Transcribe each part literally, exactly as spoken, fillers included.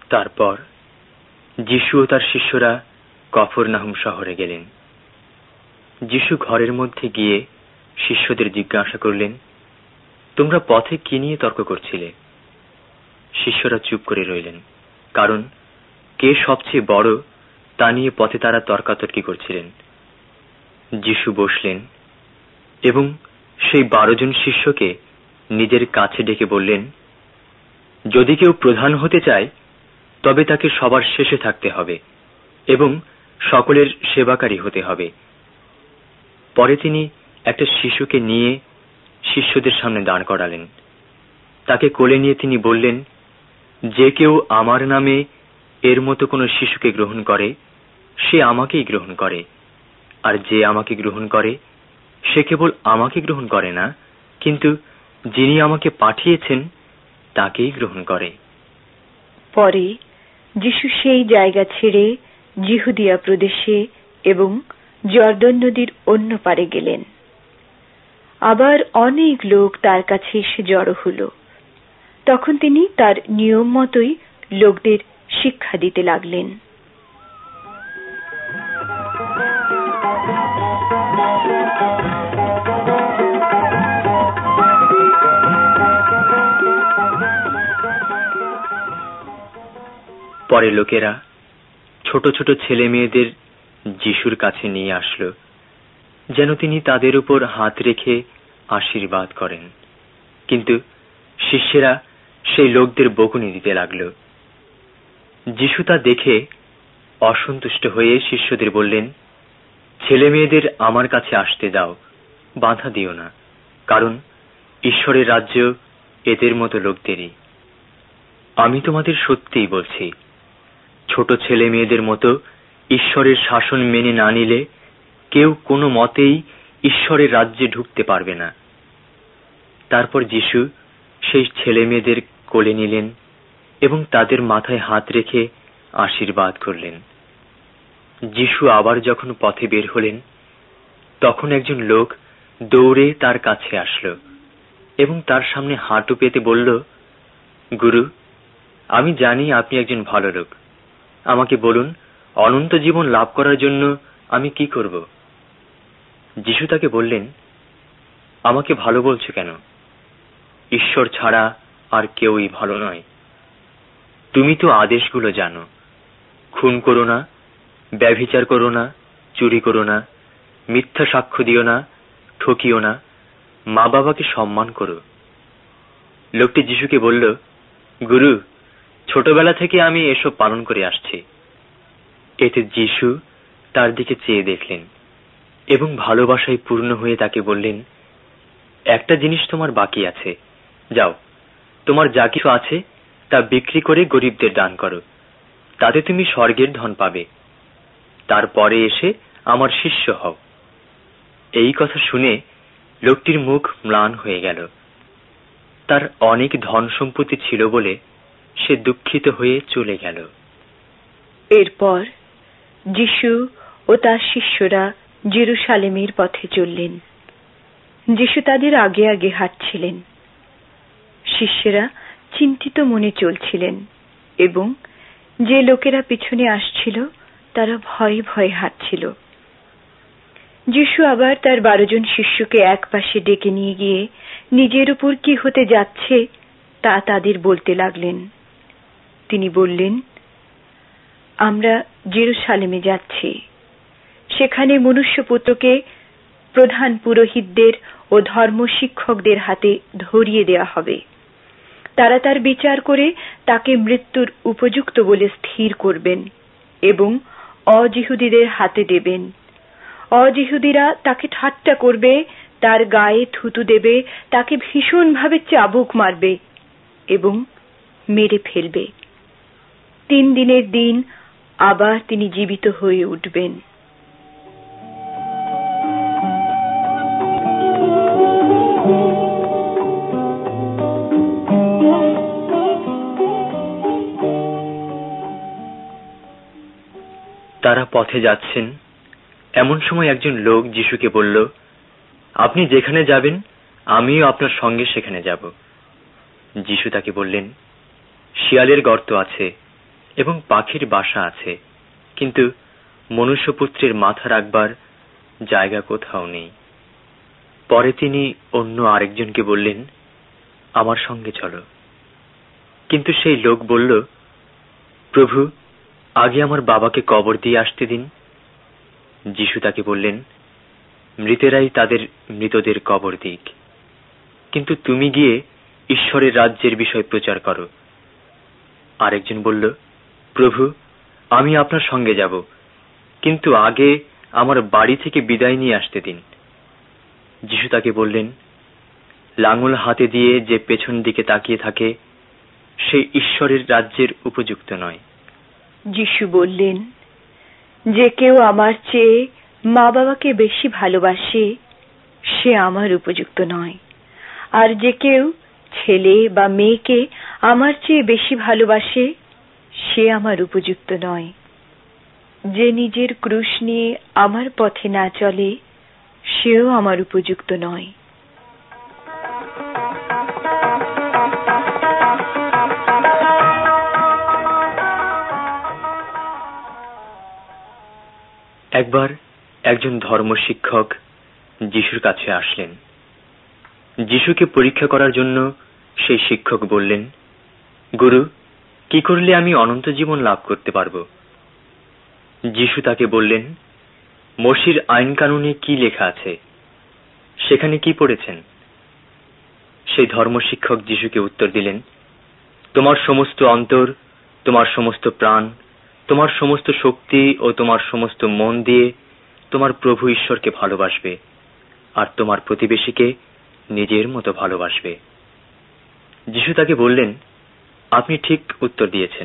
তারপর যিশু ও তার শিষ্যরা কফরনাহুম শহরে গেলেন। যিশু ঘরের মধ্যে গিয়ে শিষ্যদের জিজ্ঞাসা করলেন, তোমরা পথে কি নিয়ে তর্ক করছিলে? শিষ্যরা চুপ করে রইলেন, কারণ কে সবচেয়ে বড় তা নিয়ে পথে তারা তর্কাতর্কি করছিলেন। যিশু বসলেন এবং সেই বারো জন শিষ্যকে নিজের কাছে ডেকে বললেন, যদি কেউ প্রধান হতে চায় তবে তাকে সবার শেষে থাকতে হবে এবং সকলের সেবাকারী হতে হবে। পরে তিনি একটা শিশুকে নিয়ে শিষ্যদের সামনে দাঁড় করালেন। তাকে কোলে নিয়ে তিনি বললেন, যে কেউ আমার নামে এর মতো কোনো শিশুকে গ্রহণ করে সে আমাকেই গ্রহণ করে, আর যে আমাকে গ্রহণ করে সে কেবল আমাকে গ্রহণ করে না, কিন্তু যিনি আমাকে পাঠিয়েছেন তাকেই গ্রহণ করে। পরে যিশু সেই জায়গা ছেড়ে যিহুদিয়া প্রদেশে এবং জর্দন নদীর অন্য পারে গেলেন। আবার অনেক লোক তার কাছে এসে জড়ো হল। তখন তিনি তার নিয়ম মতোই লোকদের শিক্ষা দিতে লাগলেন। পরে লোকেরা ছোট ছোট ছেলে মেয়েদের যিশুর কাছে নিয়ে আসলো, যেন তিনি তাদের উপর হাত রেখে আশীর্বাদ করেন। কিন্তু শিষ্যেরা সেই লোকদের বকুনি দিতে লাগলো। যিশু তা দেখে অসন্তুষ্ট হয়ে শিষ্যদের বললেন, ছেলে মেয়েদের আমার কাছে আসতে দাও, বাধা দিও না, কারণ ঈশ্বরের রাজ্য এদের মতো লোকদেরই। আমি তোমাদের সত্যিই বলছি, ছোট ছেলে মেয়েদের মতো ঈশ্বরের শাসন মেনে না নিলে কেউ কোনো মতেই ঈশ্বরের রাজ্যে ঢুকতে পারবে না। তারপর যিশু সেই ছেলে মেয়েদের কোলে নিলেন এবং তাদের মাথায় হাত রেখে আশীর্বাদ করলেন। যিশু আবার যখন পথে বের হলেন, তখন একজন লোক দৌড়ে তার কাছে আসলো এবং তার সামনে হাঁটু পেতে বলল, গুরু, আমি জানি আপনি একজন ভালো লোক। আমাকে বলুন, অনন্ত জীবন লাভ করার জন্য আমি কি করব? যিশু তাকে বললেন, আমাকে ভালো বলছো কেন? ঈশ্বর ছাড়া আর কেউই ভালো নয়। তুমি তো আদেশগুলো জানো, খুন করো না, ব্যভিচার করো না, চুরি করো না, মিথ্যা সাক্ষ্য দিও না, ঠকিও না, মা বাবাকে সম্মান করো। লোকটি যিশুকে বলল, গুরু, ছোটবেলা থেকে আমি এসব পালন করে আসছি। এতে যিশু তার দিকে চেয়ে দেখলেন এবং ভালোবাসায় পূর্ণ হয়ে তাকে বললেন, একটা জিনিস তোমার বাকি আছে, যাও, তোমার যা কিছু আছে তা বিক্রি করে গরিবদের দান করো, তাতে তুমি স্বর্গের ধন পাবে। তারপরে এসে আমার শিষ্য হও। এই কথা শুনে লোকটির মুখ ম্লান হয়ে গেল। তার অনেক ধন সম্পত্তি ছিল বলে সে দুঃখিত হয়ে চলে গেল। এরপর যিশু ও তার শিষ্যরা জেরুসালেমের পথে চললেন। যিশু তাদের আগে আগে হাঁটছিলেন। শিষ্যরা চিন্তিত মনে চলছিলেন এবং যে লোকেরা পিছনে আসছিল তারা ভয়ে ভয়ে হাঁটছিল। যিশু আবার তার বারো জন শিষ্যকে এক পাশে ডেকে নিয়ে গিয়ে নিজের উপর কি হতে যাচ্ছে তা তাদের বলতে লাগলেন। তিনি বললেন, আমরা জেরুসালেমে যাচ্ছি। সেখানে মনুষ্যপুত্রকে প্রধান পুরোহিতদের ও ধর্ম শিক্ষকদের হাতে ধরিয়ে দেওয়া হবে। তারা তার বিচার করে তাকে মৃত্যুর উপযুক্ত বলে স্থির করবেন এবং অজিহুদীদের হাতে দেবেন। অজিহুদীরা তাকে ঠাট্টা করবে, তার গায়ে থুতু দেবে, তাকে ভীষণভাবে চাবুক মারবে এবং মেরে ফেলবে। তিন দিনের দিন আবার তিনি জীবিত হয়ে উঠবেন। তারা পথে যাচ্ছেন, এমন সময় একজন লোক যিশুকে বলল, আপনি যেখানে যাবেন আমিও আপনার সঙ্গে সেখানে যাব। যিশু তাকে বললেন, শিয়ালের গর্ত আছে, এবং পাখির বাসা আছে, কিন্তু মনুষ্যপুত্রের মাথা রাখবার জায়গা কোথাও নেই। পরে তিনি অন্য আরেকজনকে বললেন, আমার সঙ্গে চলো। কিন্তু সেই লোক বলল, প্রভু, আগে আমার বাবাকে কবর দিয়ে আসতে দিন। যিশু তাকে বললেন, মৃতেরাই তাদের মৃতদের কবর দিক, কিন্তু তুমি গিয়ে ঈশ্বরের রাজ্যের বিষয় প্রচার করো। আরেকজন বলল, প্রভু, আমি আপনার সঙ্গে যাব, কিন্তু আগে আমার বাড়ি থেকে বিদায় নিয়ে আসতে দিন। যিশু তাকে বললেন, লাঙল হাতে দিয়ে যে পেছন দিকে তাকিয়ে থাকে সে ঈশ্বরের রাজ্যের উপযুক্ত নয়। যিশু বললেন, যে কেউ আমার চেয়ে মা বাবাকে বেশি ভালোবাসে সে আমার উপযুক্ত নয়, আর যে কেউ ছেলে বা মেয়েকে আমার চেয়ে বেশি ভালোবাসে সে আমার উপযুক্ত নয়। যে নিজের ক্রুশ নিয়ে আমার পথে না চলে সেও আমার উপযুক্ত নয়। একবার একজন ধর্ম শিক্ষক যিশুর কাছে আসলেন। যিশুকে পরীক্ষা করার জন্য সেই শিক্ষক বললেন, গুরু, কি করলে আমি অনন্ত জীবন লাভ করতে পারব? যিশু তাকে বললেন, মোশির আইন কানুনে কি লেখা আছে, সেখানে কি পড়েছেন? সেই ধর্ম শিক্ষক যিশুকে উত্তর দিলেন, তোমার সমস্ত অন্তর, তোমার সমস্ত প্রাণ, তোমার সমস্ত শক্তি ও তোমার সমস্ত মন দিয়ে তোমার প্রভু ঈশ্বরকে ভালোবাসবে, আর তোমার প্রতিবেশীকে নিজের মতো ভালোবাসবে। যিশু তাকে বললেন, আপনি ঠিক উত্তর দিয়েছেন।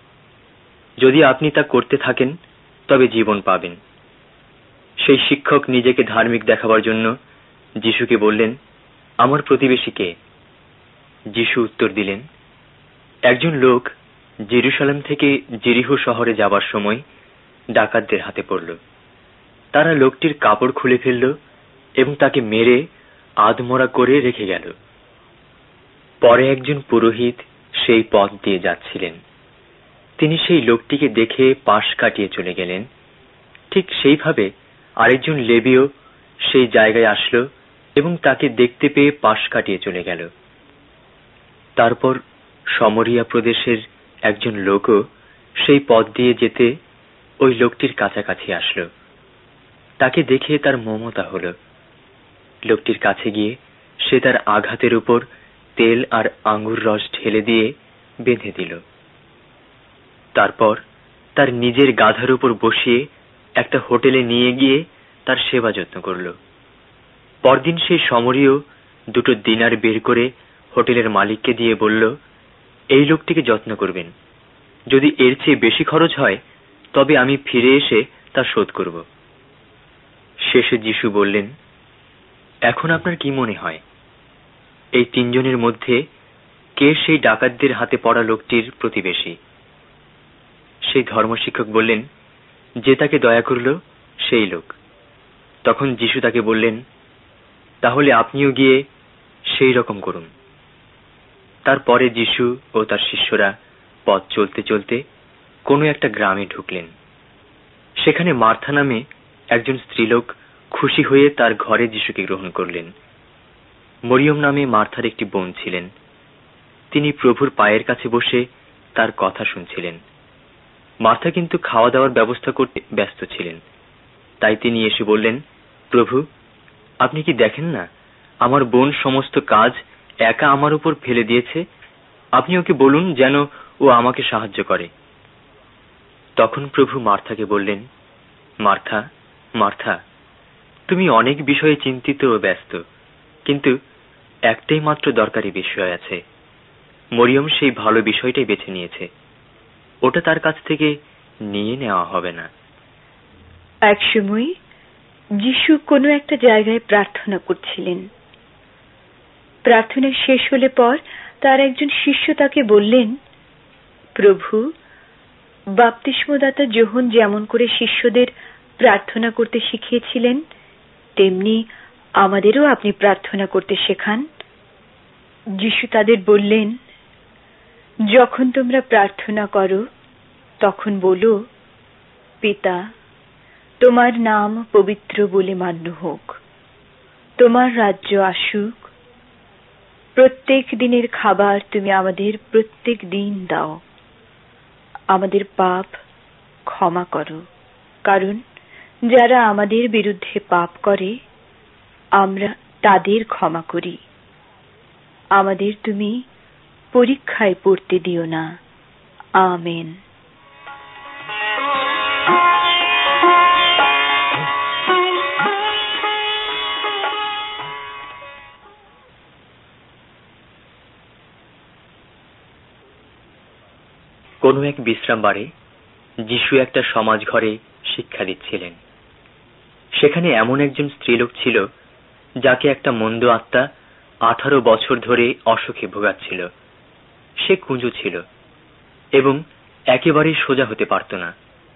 যদি আপনি তা করতে থাকেন তবে জীবন পাবেন। সেই শিক্ষক নিজেকে ধার্মিক দেখাবার জন্য যিশুকে বললেন, আমার প্রতিবেশী কে? যিশু উত্তর দিলেন, একজন লোক জেরুসালেম থেকে জেরিহো শহরে যাবার সময় ডাকাতদের হাতে পড়ল। তারা লোকটির কাপড় খুলে ফেলল এবং তাকে মেরে আধমরা করে রেখে গেল। পরে একজন পুরোহিত সেই পথ দিয়ে যাচ্ছিলেন। তিনি সেই লোকটিকে দেখে পাশ কাটিয়ে চলে গেলেন। ঠিক সেইভাবে আরেকজন লেবীয় সেই জায়গায় আসলো এবং তাকে দেখতে পেয়ে পাশ কাটিয়ে চলে গেল। তারপর সমরিয়া প্রদেশের একজন লোকও সেই পথ দিয়ে যেতে ওই লোকটির কাছাকাছি আসলো। তাকে দেখে তার মমতা হলো। লোকটির কাছে গিয়ে সে তার আঘাতের উপর তেল আর আঙ্গুর রস ঢেলে দিয়ে বেঁধে দিল। তারপর তার নিজের গাধার উপর বসিয়ে একটা হোটেলে নিয়ে গিয়ে তার সেবা যত্ন করল। পরদিন সেই সমরীয় দুটো দিনার বের করে হোটেলের মালিককে দিয়ে বলল, এই লোকটিকে যত্ন করবেন। যদি এর চেয়ে বেশি খরচ হয় তবে আমি ফিরে এসে তা শোধ করব। শেষে যিশু বললেন, এখন আপনার কি মনে হয়, এই তিনজনের মধ্যে কে সেই ডাকাতদের হাতে পড়া লোকটির প্রতিবেশী? সেই ধর্মশিক্ষক বললেন, যে তাকে দয়া করল সেই লোক। তখন যিশু তাকে বললেন, তাহলে আপনিও গিয়ে সেই রকম করুন। তারপরে যিশু ও তার শিষ্যরা পথ চলতে চলতে কোনো একটা গ্রামে ঢুকলেন। সেখানে মার্থা নামে একজন স্ত্রীলোক খুশি হয়ে তার ঘরে যিশুকে গ্রহণ করলেন। মরিয়ম নামে মার্থার একটি বোন ছিলেন। তিনি প্রভুর পায়ের কাছে বসে তার কথা শুনছিলেন। মার্থা কিন্তু খাওয়া দাওয়ার ব্যবস্থা করতে ব্যস্ত ছিলেন। তাই তিনি এসে বললেন, প্রভু, আপনি কি দেখেন না আমার বোন সমস্ত কাজ একা আমার উপর ফেলে দিয়েছে? আপনি ওকে বলুন যেন ও আমাকে সাহায্য করে। তখন প্রভু মার্থাকে বললেন, মার্থা, মার্থা, তুমি অনেক বিষয়ে চিন্তিত ও ব্যস্ত, কিন্তু একটাই মাত্র দরকারি বিষয় আছে। মরিয়ম সেই ভালো বিষয়টাই বেছে নিয়েছে, ওটা তার কাছ থেকে নিয়ে নেওয়া হবে না। এক সময় যিশু কোনো একটা জায়গায় প্রার্থনা করছিলেন। প্রার্থনা শেষ হলে পর তার একজন শিষ্য তাকে বললেন, প্রভু, বাপ্তিস্মদাতা যোহন যেমন করে শিষ্যদের প্রার্থনা করতে শিখিয়েছিলেন তেমনি আমাদেরও আপনি প্রার্থনা করতে শেখান। যিশু তাদের বললেন, যখন তোমরা প্রার্থনা করো তখন বলো, পিতা, তোমার নাম পবিত্র বলে মান্য হোক, তোমার রাজ্য আসুক, প্রত্যেক দিনের খাবার তুমি আমাদের প্রত্যেক দিন দাও, আমাদের পাপ ক্ষমা করো, কারণ যারা আমাদের বিরুদ্ধে পাপ করে আমরা তাদের ক্ষমা করি, আমাদের তুমি পরীক্ষায় পড়তে দিও না। আমেন। কোনো এক বিশ্রামবারে যিশু একটা সমাজ ঘরে শিক্ষা দিচ্ছিলেন। সেখানে এমন একজন স্ত্রীলোক ছিল যাকে একটা মন্দ আত্মা আঠারো বছর ধরে অসুখে ভোগাচ্ছিল। সে কুঁজো ছিল এবং একেবারেই সোজা হতে পারত না।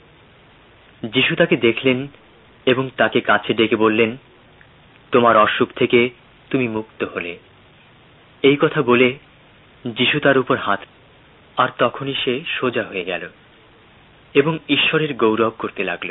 যিশু তাকে দেখলেন এবং তাকে কাছে ডেকে বললেন, তোমার অসুখ থেকে তুমি মুক্ত হলে। এই কথা বলে যিশু তার উপর হাত, আর তখনই সে সোজা হয়ে গেল এবং ঈশ্বরের গৌরব করতে লাগল।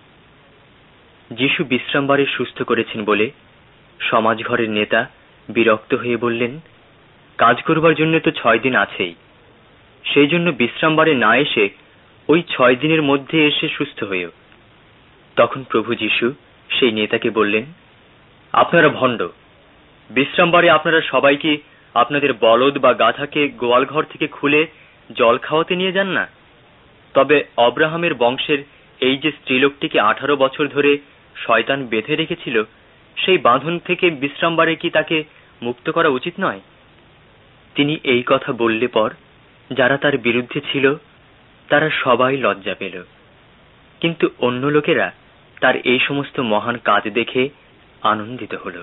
যিশু বিশ্রামবারে সুস্থ করেছেন বলে সমাজ ঘরের নেতা বিরক্ত হয়ে বললেন, কাজ করবার জন্য তো ছয় দিন আছেই, সেই জন্য বিশ্রামবারে না এসে ওই ছয় দিনের মধ্যে এসে সুস্থ হয়েও। তখন প্রভু যিশু সেই নেতাকে বললেন, আপনারা ভণ্ড, বিশ্রামবারে আপনারা সবাইকে আপনাদের বলদ বা গাধাকে গোয়াল ঘর থেকে খুলে জল খাওয়াতে নিয়ে যান না? তবে অব্রাহামের বংশের এই যে স্ত্রীলোকটিকে আঠারো বছর ধরে শয়তান বেঁধে রেখেছিল, সেই বাঁধন থেকে বিশ্রামবারে কি তাকে মুক্ত করা উচিত নয়? তিনি এই কথা বললে পর যারা তার বিরুদ্ধে ছিল তারা সবাই লজ্জা পেল, কিন্তু অন্য লোকেরা তার এই সমস্ত মহান কাজ দেখে আনন্দিত হল।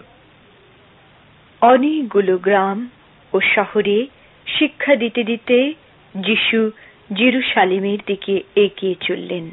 অনেকগুলো গ্রাম ও শহরে শিক্ষা দিতে দিতে যিশু জেরুসালেমের দিকে এগিয়ে চললেন।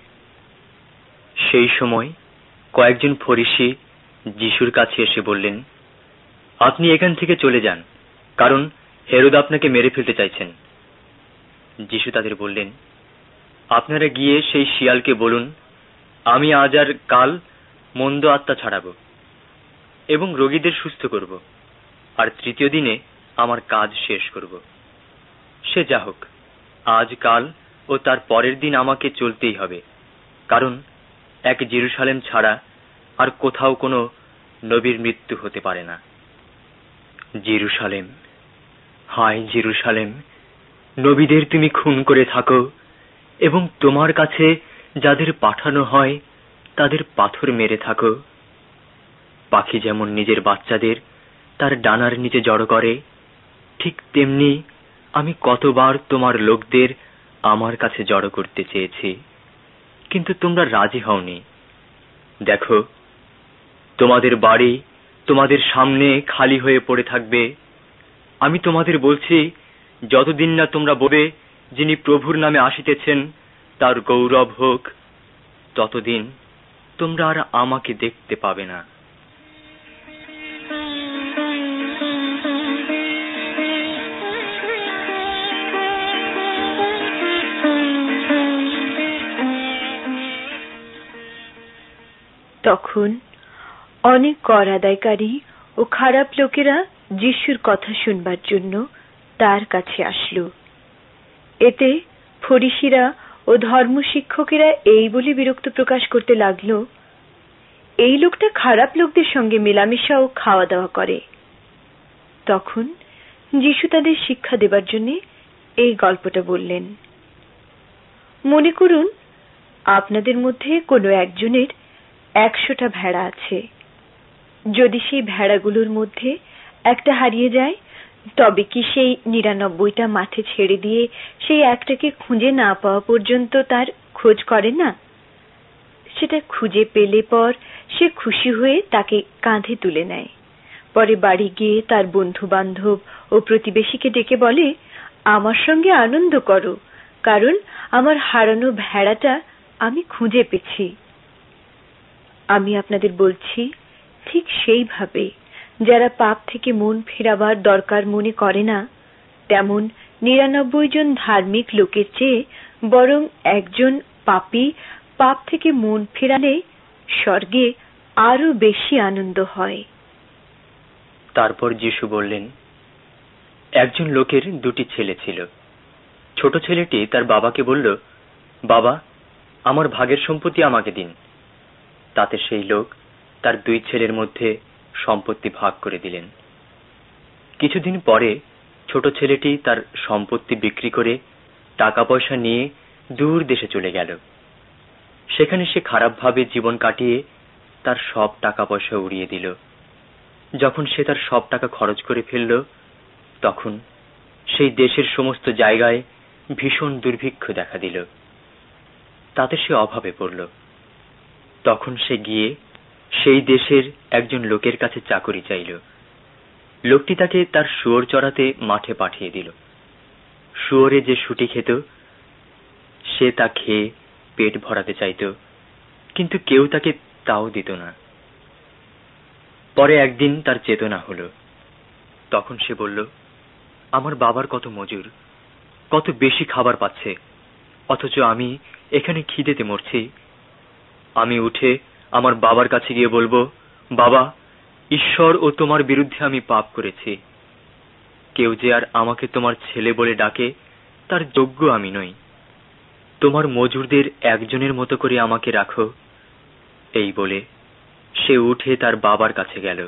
সেই সময় কয়েকজন ফরিসি যিশুর কাছে এসে বললেন, আপনি এখান থেকে চলে যান, কারণ হেরোদ আপনাকে মেরে ফেলতে চাইছেন। যিশু তাদের বললেন, আপনারা গিয়ে সেই শিয়ালকে বলুন, আমি আজ আর কাল মন্দ আত্মা ছাড়াবো এবং রোগীদের সুস্থ করব, আর তৃতীয় দিনে আমার কাজ শেষ করব। সে যা হোক, আজ কাল ও তার পরের দিন আমাকে চলতেই হবে, কারণ এক জেরুসালেম ছাড়া আর কোথাও কোনো নবীর মৃত্যু হতে পারে না। জেরুসালেম, হায় জেরুসালেম, নবীদের তুমি খুন করে থাকো এবং তোমার কাছে যাদের পাঠানো হয় তাদের পাথর মেরে থাকো। পাখি যেমন নিজের বাচ্চাদের তার ডানার নিচে জড়ো করে, ঠিক তেমনি আমি কতবার তোমার লোকদের আমার কাছে জড়ো করতে চেয়েছি, কিন্তু তোমরা রাজি হওনি। দেখো, তোমাদের বাড়ি তোমাদের সামনে খালি হয়ে পড়ে থাকবে। আমি তোমাদের বলছি, যতদিন না তোমরা বলবে যিনি প্রভুর নামে আসিতেছেন তার গৌরব হোক, ততদিন তোমরা আর আমাকে দেখতে পাবে না। তখন অনেক কর আদায়কারী ও খারাপ লোকেরা যিশুর কথা শুনবার জন্য তার কাছে আসলো। এতে ফরিসিরা ও ধর্মশিক্ষকেরা এই বলে বিরক্ত প্রকাশ করতে লাগলো, এই লোকটা খারাপ লোকদের সঙ্গে মেলামেশা ও খাওয়া দাওয়া করে। তখন যিশু তাদের শিক্ষা দেবার জন্য এই গল্পটা বললেন। মনে করুন, আপনাদের মধ্যে কোনো একজনের একশোটা ভেড়া আছে। যদি সেই ভেড়াগুলোর মধ্যে একটা হারিয়ে যায়, তবে কি সেই নিরানব্বইটা মাঠে ছেড়ে দিয়ে সেই একটাকে খুঁজে না পাওয়া পর্যন্ত তার খোঁজ করে না? সেটা খুঁজে পেলে পর সে খুশি হয়ে তাকে কাঁধে তুলে নেয়। পরে বাড়ি গিয়ে তার বন্ধু বান্ধব ও প্রতিবেশীকে ডেকে বলে, আমার সঙ্গে আনন্দ করো, কারণ আমার হারানো ভেড়াটা আমি খুঁজে পেয়েছি। আমি আপনাদের বলছি, ঠিক সেইভাবে যারা পাপ থেকে মন ফেরাবার দরকার মনে করে না, তেমন নিরানব্বই জন ধার্মিক লোকের চেয়ে বরং একজন পাপী পাপ থেকে মন ফেরালে স্বর্গে আরো বেশি আনন্দ হয়। তারপর যিশু বললেন, একজন লোকের দুটি ছেলে ছিল। ছোট ছেলেটি তার বাবাকে বলল, বাবা, আমার ভাগের সম্পত্তি আমাকে দিন। তাতে সেই লোক তার দুই ছেলের মধ্যে সম্পত্তি ভাগ করে দিলেন। কিছুদিন পরে ছোট ছেলেটি তার সম্পত্তি বিক্রি করে টাকা পয়সা নিয়ে দূর দেশে চলে গেল। সেখানে সে খারাপভাবে জীবন কাটিয়ে তার সব টাকা পয়সা উড়িয়ে দিল। যখন সে তার সব টাকা খরচ করে ফেলল, তখন সেই দেশের সমস্ত জায়গায় ভীষণ দুর্ভিক্ষ দেখা দিল। তাতে সে অভাবে পড়ল। তখন সে গিয়ে সেই দেশের একজন লোকের কাছে চাকরি চাইল। লোকটি তাকে তার শুয়োর চড়াতে মাঠে পাঠিয়ে দিল। শুয়োরে যে শুটি খেত, সে তা খেয়ে পেট ভরাতে চাইত, কিন্তু কেউ তাকে তাও দিত না। পরে একদিন তার চেতনা হলো। তখন সে বলল, আমার বাবার কত মজুর, কত বেশি খাবার পাচ্ছে, অথচ আমি এখানে খিদেতে মরছি। আমি উঠে আমার বাবার কাছে গিয়ে বলবো, বাবা, ঈশ্বর ও তোমার বিরুদ্ধে আমি পাপ করেছি। কেউ যে আর আমাকে তোমার ছেলে বলে ডাকে, তার যোগ্য আমি নই। তোমার মজুরদের একজনের মতো করে আমাকে রাখো। এই বলে সে উঠে তার বাবার কাছে গেল।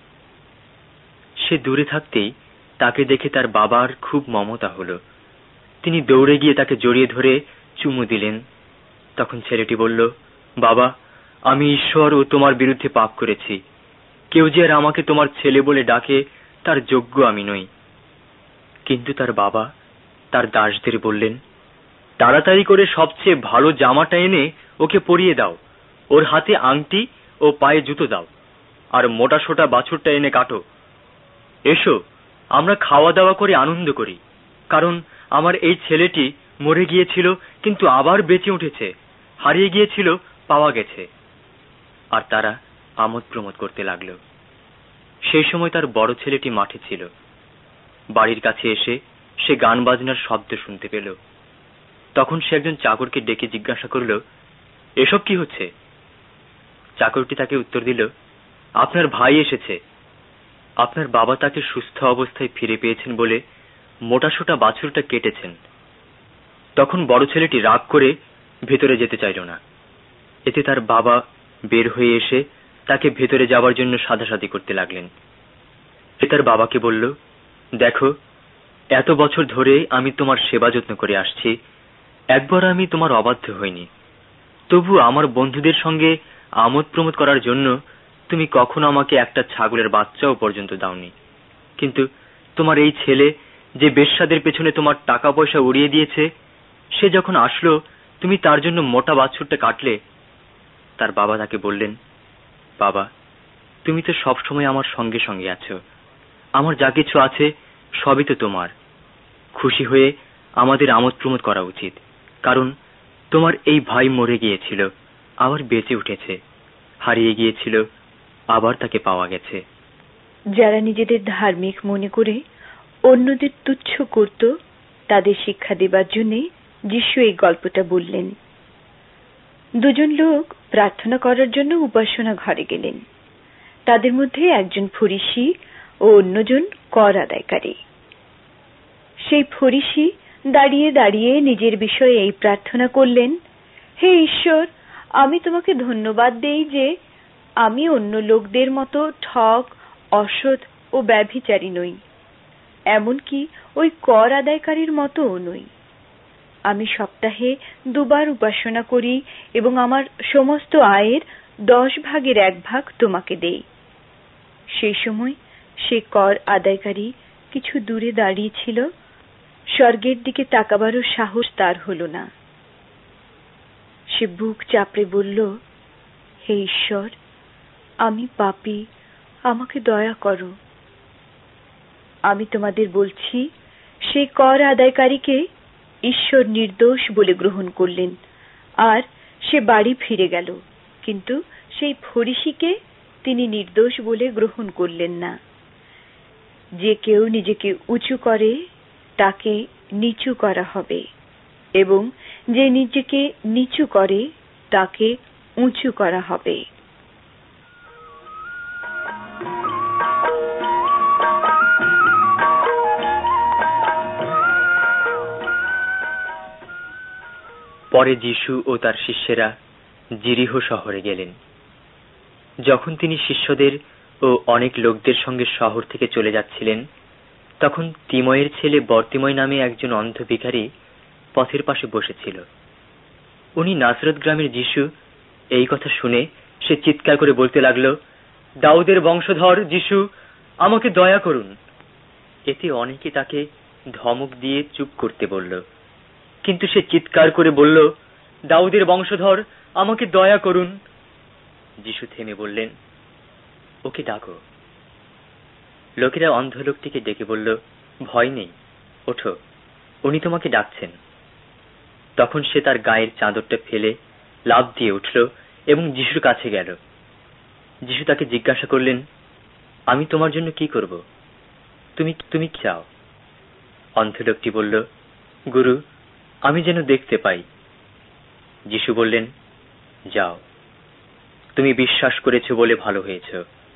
সে দূরে থাকতেই তাকে দেখে তার বাবার খুব মমতা হলো। তিনি দৌড়ে গিয়ে তাকে জড়িয়ে ধরে চুমু দিলেন। তখন ছেলেটি বলল, বাবা, আমি ঈশ্বর ও তোমার বিরুদ্ধে পাপ করেছি। কেউ যে আর আমাকে তোমার ছেলে বলে ডাকে, তার যোগ্য আমি নই। কিন্তু তার বাবা তার দাসদের বললেন, তাড়াতাড়ি করে সবচেয়ে ভালো জামাটা এনে ওকে পরিয়ে দাও, ওর হাতে আংটি ও পায়ে জুতো দাও, আর মোটা সোটা বাছুরটা এনে কাটো। এসো, আমরা খাওয়া দাওয়া করে আনন্দ করি, কারণ আমার এই ছেলেটি মরে গিয়েছিল কিন্তু আবার বেঁচে উঠেছে, হারিয়ে গিয়েছিল পাওয়া গেছে। আর তারা আমোদ প্রমোদ করতে লাগল। সেই সময় তার বড় ছেলেটি মাঠে ছিল। বাড়ির কাছে এসে সে গান বাজনার শব্দ শুনতে পেল। তখন সে একজন চাকরকে ডেকে জিজ্ঞাসা করল, এসব কি হচ্ছে? চাকরটি তাকে উত্তর দিল, আপনার ভাই এসেছে। আপনার বাবা তাকে সুস্থ অবস্থায় ফিরে পেয়েছেন বলে মোটাসোটা বাছুরটা কেটেছেন। তখন বড় ছেলেটি রাগ করে ভেতরে যেতে চাইল না। এতে তার বাবা বের হয়ে এসে তাকে ভেতরে যাওয়ার জন্য সাধাসাধি করতে লাগলেন। সে তার বাবাকে বলল, দেখো, এত বছর ধরে আমি তোমার সেবা যত্ন করে আসছি, একবার আমি তোমার অবাধ্য হইনি। তবু আমার বন্ধুদের সঙ্গে আমোদ প্রমোদ করার জন্য তুমি কখনো আমাকে একটা ছাগলের বাচ্চাও পর্যন্ত দাওনি। কিন্তু তোমার এই ছেলে যে বেশ্যাদের পেছনে তোমার টাকা পয়সা উড়িয়ে দিয়েছে, সে যখন আসলো তুমি তার জন্য মোটা বাছুরটা কাটলে। তার বাবা তাকে বললেন, বাবা, তুমি তো সবসময় আমার সঙ্গে সঙ্গে আছো, আমার যা কিছু আছে সবই তো তোমার। খুশি হয়ে আমাদের আমোদ প্রমোদ করা উচিত, কারণ তোমার এই ভাই মরে গিয়েছিল, আবার বেঁচে উঠেছে, হারিয়ে গিয়েছিল, আবার তাকে পাওয়া গেছে। যারা নিজেদের ধার্মিক মনে করে অন্যদের তুচ্ছ করত, তাদের শিক্ষা দেবার জন্য যিশু এই গল্পটা বললেন। দুজন লোক প্রার্থনা করার জন্য উপাসনা ঘরে গেলেন। তাদের মধ্যে একজন ফরিসি ও অন্যজন কর আদায়কারী। সেই ফরিসি দাঁড়িয়ে দাঁড়িয়ে নিজের বিষয়ে এই প্রার্থনা করলেন, হে ঈশ্বর, আমি তোমাকে ধন্যবাদ দেই যে আমি অন্য লোকদের মতো ঠক, অসৎ ও ব্যভিচারী নই, এমনকি ওই কর আদায়কারীর মতোও নই। আমি সপ্তাহে দুবার উপাসনা করি এবং আমার সমস্ত আয়ের দশ ভাগের এক ভাগ তোমাকে দেই। সেই সময় সে কর আদায়কারী কিছু দূরে দাঁড়িয়ে ছিল, স্বর্গের দিকে তাকাবারও সাহস তার হলো না। সে বুক চাপড়ে বলল, হে ঈশ্বর, আমি পাপী, আমাকে দয়া করো। আমি তোমাদের বলছি, সেই কর আদায়কারীকে ঈশ্বর নির্দোষ বলে গ্রহণ করলেন, আর সে বাড়ি ফিরে গেল। কিন্তু সেই ফরিসিকে তিনি নির্দোষ বলে গ্রহণ করলেন না। যে কেউ নিজেকে উঁচু করে, তাকে নিচু করা হবে, এবং যে নিজেকে নিচু করে তাকে উঁচু করা হবে। পরে যিশু ও তার শিষ্যেরা জিরিহ শহরে গেলেন। যখন তিনি শিষ্যদের ও অনেক লোকদের সঙ্গে শহর থেকে চলে যাচ্ছিলেন, তখন তিময়ের ছেলে বর্তিময় নামে একজন অন্ধ ভিখারী পথের পাশে বসেছিল। উনি নাজরত গ্রামের যিশু, এই কথা শুনে সে চিৎকার করে বলতে লাগলো, দাউদের বংশধর যিশু, আমাকে দয়া করুন। এতে অনেকে তাকে ধমক দিয়ে চুপ করতে বলল, কিন্তু সে চিৎকার করে বলল, দাউদের বংশধর, আমাকে দয়া করুন। যিশু থেমে বললেন, ওকে ডাকো। লোকেরা অন্ধ লোকটিকে ডেকে বলল, ভয় নেই, ওঠো, উনি তোমাকে ডাকছেন। তখন সে তার গায়ের চাদরটা ফেলে লাফ দিয়ে উঠল এবং যিশুর কাছে গেল। যিশু তাকে জিজ্ঞাসা করলেন, আমি তোমার জন্য কি করব? তুমি তুমি চাও? অন্ধ লোকটি বলল, গুরু, আমি যেন দেখতে পাই। যিশু বললেন, যাও, তুমি বিশ্বাস করেছো বলে ভালো হয়েছ।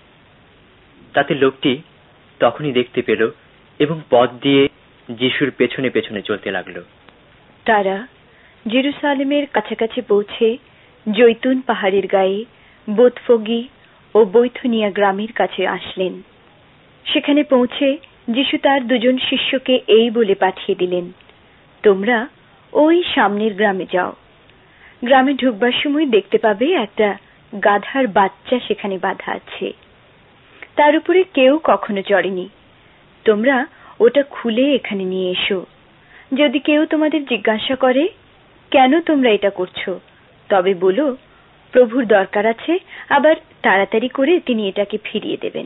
তাতে লোকটি তখনই দেখতে পেল এবং পথ দিয়ে যিশুর পেছনে পেছনে চলতে লাগলো। তারা জেরুসালেমের কাছাকাছি পৌঁছে জৈতুন পাহাড়ের গায়ে বোতফগি ও বৈথুনিয়া গ্রামের কাছে আসলেন। সেখানে পৌঁছে যিশু তার দুজন শিষ্যকে এই বলে পাঠিয়ে দিলেন, তোমরা ওই সামনের গ্রামে যাও। গ্রামে ঢুকবার সময় দেখতে পাবে একটা গাধার বাচ্চা সেখানে বাঁধা আছে, তার উপরে কেউ কখনো চড়েনি। তোমরা ওটা খুলে এখানে নিয়ে এসো। যদি কেউ তোমাদের জিজ্ঞাসা করে, কেন তোমরা এটা করছো, তবে বলো, প্রভুর দরকার আছে, আবার তাড়াতাড়ি করে তিনি এটাকে ফিরিয়ে দেবেন।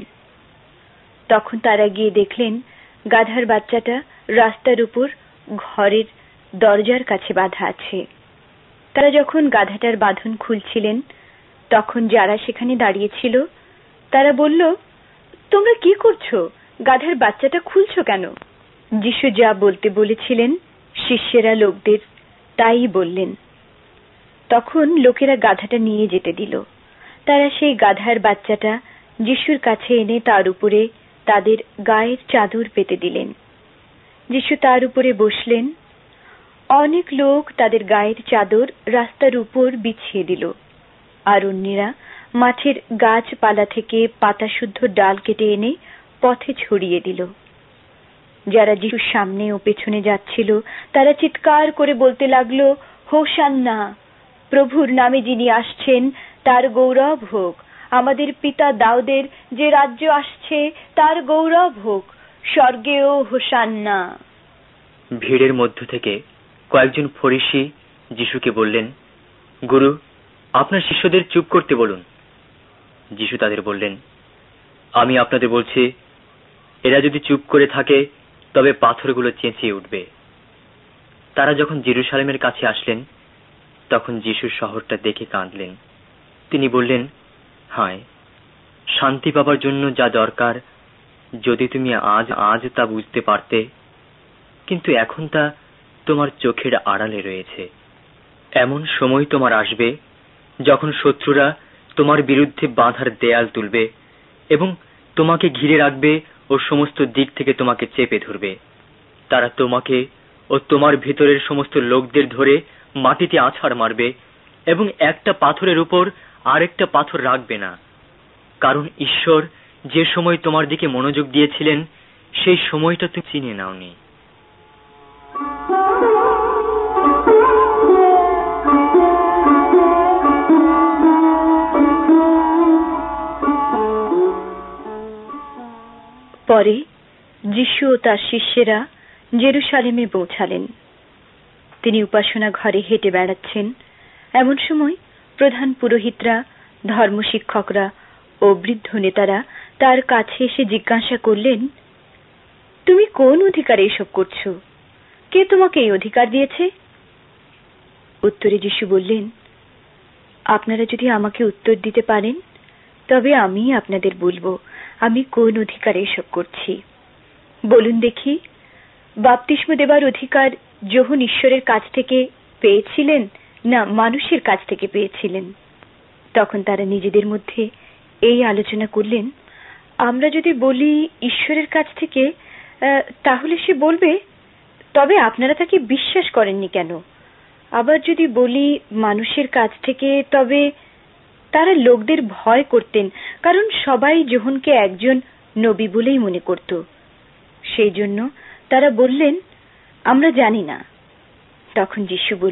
তখন তারা গিয়ে দেখলেন গাধার বাচ্চাটা রাস্তার উপর ঘরের দরজার কাছে বাঁধা আছে। তারা যখন গাধাটার বাঁধন খুলছিলেন, তখন যারা সেখানে দাঁড়িয়েছিল তারা বলল, তোমরা কি করছো? গাধার বাচ্চাটা খুলছো কেন? যিশু যা বলতে বলেছিলেন শিষ্যেরা লোকদের তাই বললেন। তখন লোকেরা গাধাটা নিয়ে যেতে দিল। তারা সেই গাধার বাচ্চাটা যিশুর কাছে এনে তার উপরে তাদের গায়ের চাদর পেতে দিলেন। যিশু তার উপরে বসলেন। অনেক লোক তাদের গায়ের চাদর রাস্তার উপর বিছিয়ে দিল, আর অন্যেরা মাঠের গাছপালা থেকে পাতাশুদ্ধ ডাল কেটে এনে পথে ছড়িয়ে দিল। যারা যিশুর সামনে ও পেছনে যাচ্ছিল তারা চিৎকার করে বলতে লাগলো, হোসান্না, প্রভুর নামে যিনি আসছেন তার গৌরব হোক। আমাদের পিতা দাউদের যে রাজ্য আসছে তার গৌরব হোক, স্বর্গেও হোসান্না। ভিড়ের মধ্য থেকে কয়েকজন ফরিসি যিশুকে বললেন, গুরু, আপনার শিষ্যদের চুপ করতে বলুন। যিশু তাদের বললেন, আমি আপনাদের বলছি, এরা যদি চুপ করে থাকে তবে পাথরগুলো চেঁচিয়ে উঠবে। তারা যখন জেরুসালেমের কাছে আসলেন, তখন যিশু শহরটা দেখে কাঁদলেন। তিনি বললেন, হায়, শান্তি পাবার জন্য যা দরকার, যদি তুমি আজ আজ তা বুঝতে পারতে, কিন্তু এখন তা তোমার চোখের আড়ালে রয়েছে। এমন সময় তোমার আসবে যখন শত্রুরা তোমার বিরুদ্ধে বাঁধার দেয়াল তুলবে এবং তোমাকে ঘিরে রাখবে ও সমস্ত দিক থেকে তোমাকে চেপে ধরবে। তারা তোমাকে ও তোমার ভিতরের সমস্ত লোকদের ধরে মাটিতে আছাড় মারবে এবং একটা পাথরের উপর আরেকটা পাথর রাখবে না, কারণ ঈশ্বর যে সময় তোমার দিকে মনোযোগ দিয়েছিলেন সেই সময়টা তুমি চিনে নাওনি। পরে যিশু ও তার শিষ্যেরা জেরুসালেমে পৌঁছালেন। তিনি উপাসনা ঘরে হেঁটে বেড়াচ্ছেন। এমন সময় প্রধান পুরোহিতরা, ধর্মশিক্ষকরা ও বৃদ্ধ নেতারা তার কাছে এসে জিজ্ঞাসা করলেন, তুমি কোন অধিকারে এসব করছো? কে তোমাকে এই অধিকার দিয়েছে? উত্তরে যিশু বললেন, আপনারা যদি আমাকে উত্তর দিতে পারেন তবে আমি আপনাদের বলবো আমি কোন অধিকারে এসব করছি। বলুন দেখি, বাপ্তিস্ম দেবার অধিকার যোহন ঈশ্বরের কাছ থেকে পেয়েছিলেন না মানুষের কাছ থেকে পেয়েছিলেন? তখন তারা নিজেদের মধ্যে এই আলোচনা করলেন, আমরা যদি বলি ঈশ্বরের কাছ থেকে, তাহলে সে বলবে, তবে আপনারা তাকে বিশ্বাস করেননি কেন? আবার যদি বলি মানুষের কাছ থেকে, তবে তারা লোকদের ভয় করতেন, কারণ সবাই যোহনকে একজন নবী বলেই মনে করত। সেই জন্য তারা বললেন, আমরা জানি না। তখন যিশু বললেন,